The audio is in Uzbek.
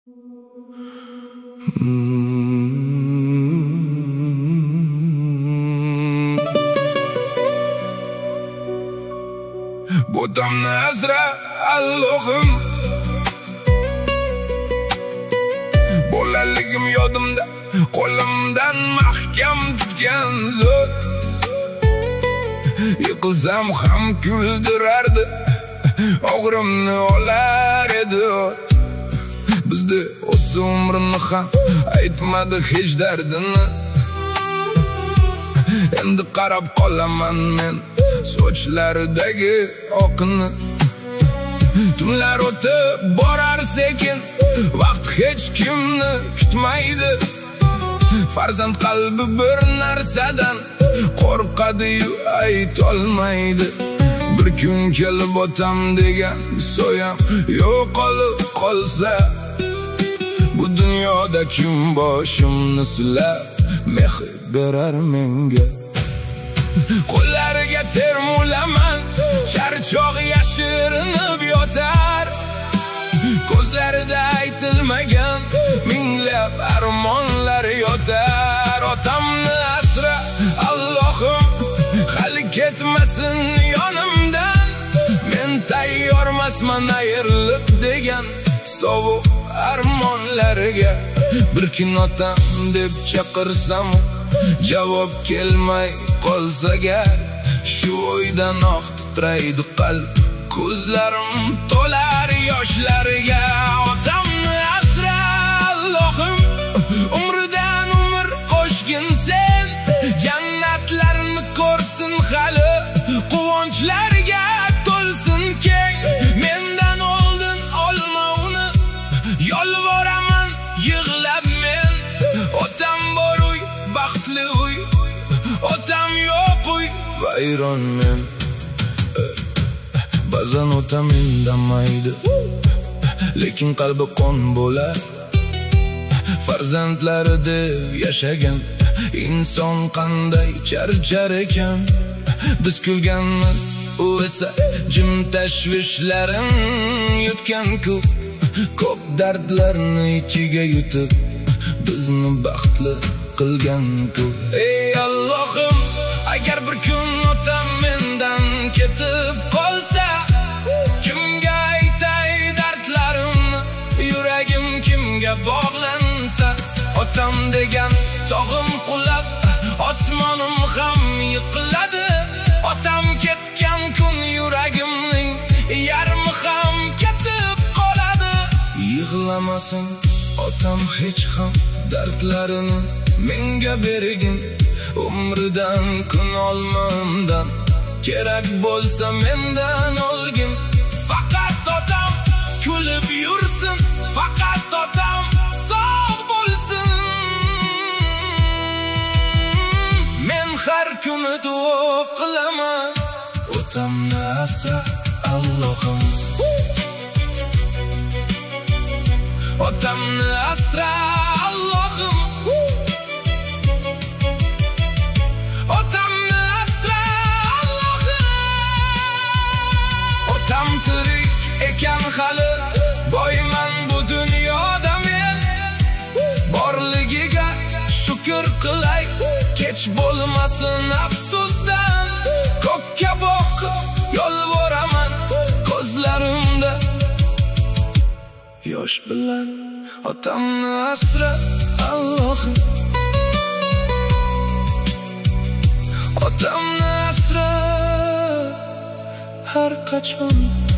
Bu damni asra Allohim, bolaligim yodimda qo'limdan mahkam tutgan zot. Yiqilsam ham kuldirardi, og'rimni olar edi. Bizda o'tdi umrimni ham aytmadi hech dardini. Endi qarab qolaman men sochlaridagi oqni. Tunlar o'tib borar sekin, vaqt hech kimni kutmaydi. Farzand qalbi bir narsadan qo'rqadi-yu aytolmaydi. Bir kun kelib otam degan so'yam yo'qolib qolsa, bu dunyoda kim boshimni silab mehr berar menga? Qo'llariga termulaman, charchoq yashirinib yotar. Ko'zlarida aytilmagan minglab armonlar yotar. Otamni asra Allohim, hali ketmasin yonimdan. Men tayyormasman ayrilib degan sovuq armonlarga. Bir kun otam deb chaqirsam, javob kelmay qolsa gar, shu o'ydan oq titraydi qalb, ko'zlarim to'lar yoshlarga. Otamni asra Allohim, umridan umr qo'shgin sen. Jannatlarni ko'rsin hali, quvonchlarga to'lsin keng. Mendan oldin olma uni, yolvoraman yig'lab men. Otam bor uy, baxtli uy, otam yo'q uy, vayron men. Ba'zan otam indamaydi, lekin qalbi qon bo'lar. Farzandlari deb yashagan inson qanday charchar ekan. Biz kulganmiz, u esa jim tashvishlarin yutgan-ku. Ko'p dardlarni ichiga yutib bizni baxtli qilgan-ku. Ey Allohim, agar bir kun otam mendan ketib qolsa, kimga aytay dardlarimni, yuragim kimga bog'lansa? Otam degan tog'im qulab, osmonim ham yiqiladi. Otam ketgan kun yuragimning yarmi ham ketib qoladi. Yig'lamasin otam hech ham dardlarini menga bergin. Umridan kun olmamdan kerak bo'lsa mendan olgin. Faqat otam kulib yursin, faqat otam sog' bo'lsin. Men har kuni duo qilaman, otamni asra Allohim. Otamni asra Allohim, otamni asra Allohim. Otam tirik ekan hali, boyman bu dunyoda men. Borligiga shukr qilay, kech bo'lmasin afsusdan. Ko'kka boqib yolvoraman, ko'zlarimda yosh bilan. Otamni asra Allohim, otamni asra har qachon.